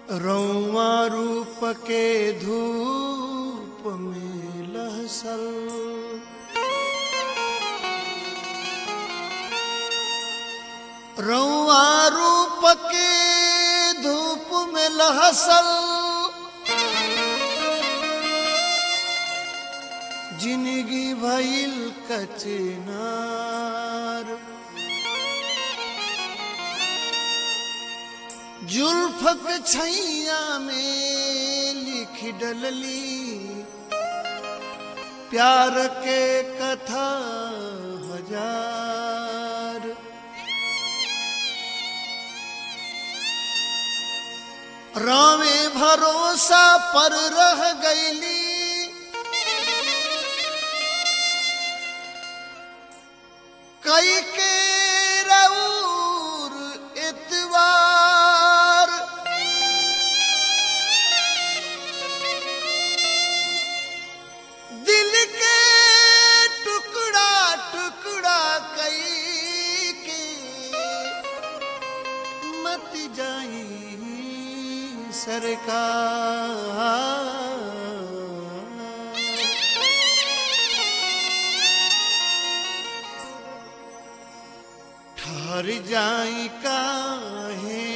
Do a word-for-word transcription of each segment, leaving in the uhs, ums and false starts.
रौआ रूप के धूप में लहसल, रौआ रूप के धूप में लहसल, जिंदगी भइल कचनार। जुल्फक छैया में लिख डलली प्यार के कथा हजार। रामे भरोसा पर रह गईली, कई के रऊर इतवार। दिल के टुकड़ा टुकड़ा कई के मत जाई सरकार। ठहर जाई काहे,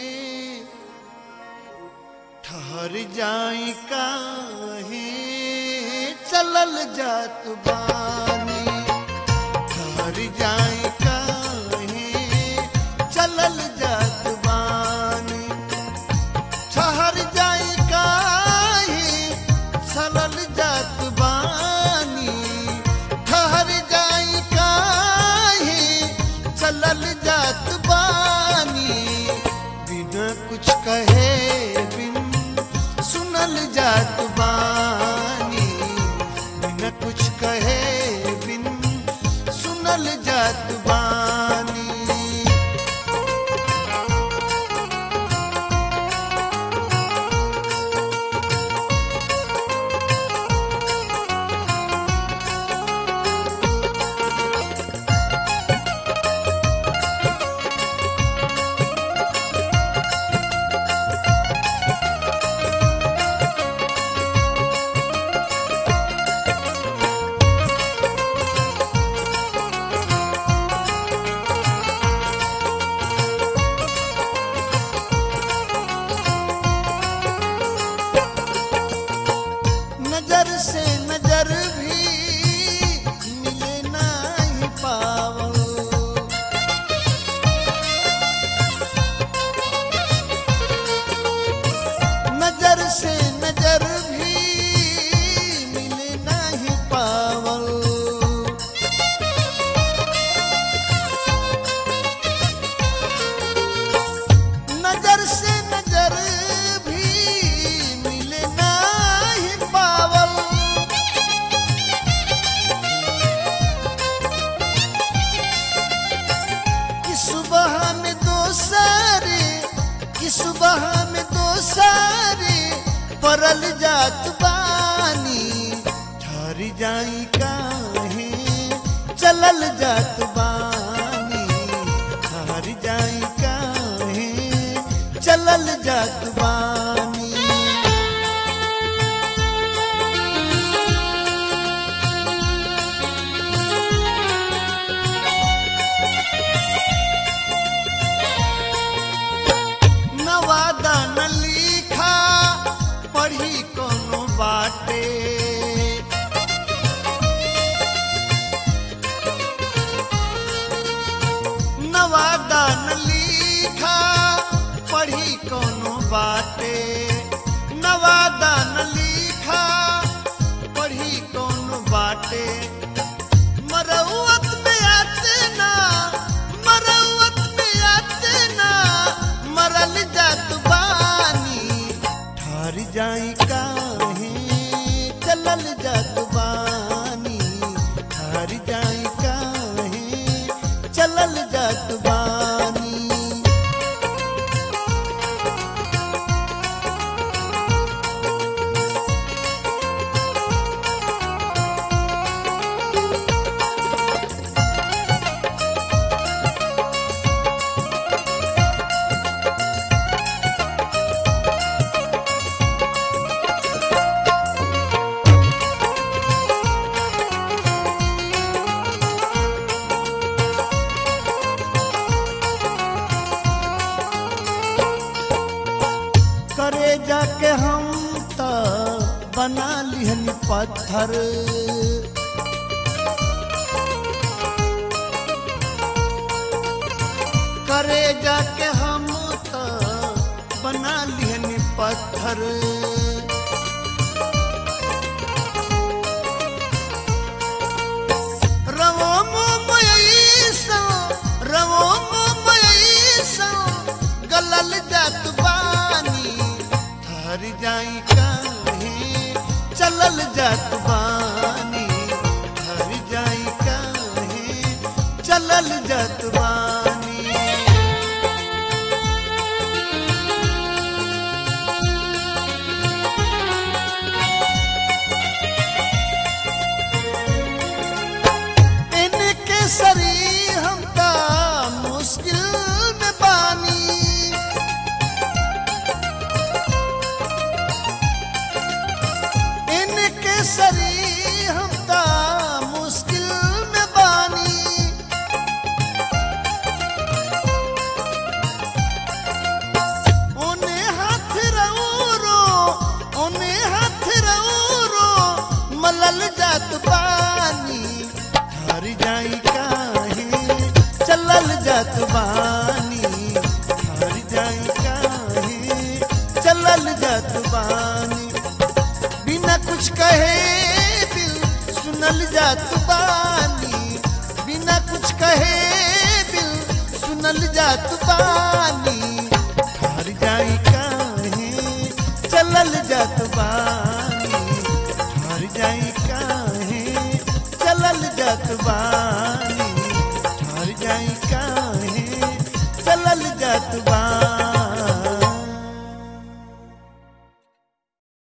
ठहर जाई काहे चलल जात बानी। ठहर जाई काहे चलल जात बानी। ठहर जाई काहे चलल जात बानी। ठहर जाई काहे चलल जात बानी। बिना कुछ कहे बिन सुनल जात बानी। बिना कुछ कहे बिन सुनल जात बानी। नजर से नजर भी मिले नहीं पावल। नजर से नजर भी मिले नहीं पावल। नजर से नजर भी मिले नहीं पावल। कि सुबह में दो सारे, कि सुबह में दो सारे परल जात बानी। ठहर जाई काहे चलल जात बानी। ठहर जाई काहे चलल जात बानी। न वादा न लिखा पढ़ी कोनो बाटे। न वादा न लिखा पढ़ी कोनो बाटे। न वादा न लिखा पढ़ी कोनो बाटे। मरौत में आते ना, मरौत में आते ना मरल जात बानी। ठहर जाई काहे चलल जात बानी। ठहर जाई काहे चलल जात बानी। बना लिहन पत्थर। करे जाके हम तो बना लिहन पत्थर। रवो मोमयीसा रवो मोमयीसा गलल जात बानी हर जाई काहे चलल जात बानी हर जाई काहे चलल जात बानी। सरी हमका मुश्किल में बानी इनके सरी हमका मुश्किल में बानी। उन्हें हाथ रौरो उन्हें हाथ रौरो मलल जात बानी हर जाई चलल जात बानी हर जाई काहे चलल जात बानी। बिना कुछ कहे दिल सुनल जात बानी बिना कुछ कहे दिल सुनल जात बानी हर जाई काहे चलल जात बानी हर जाई काहे चलल जात बानी।